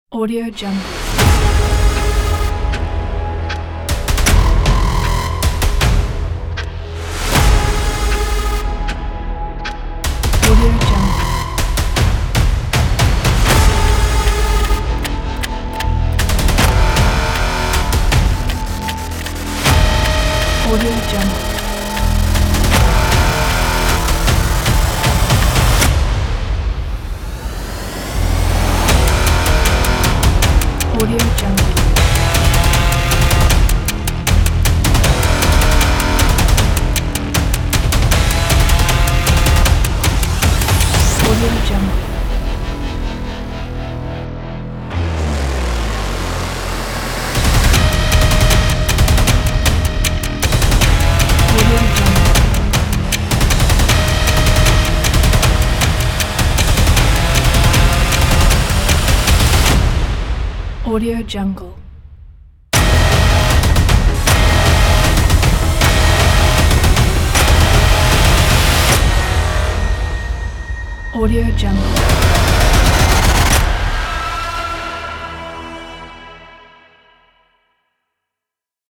Audio Jungle. Audio Jungle. Audio Jungle. Audio Jungle. Audio Jungle. Audio Jungle. Audio Jungle. Audio Jungle.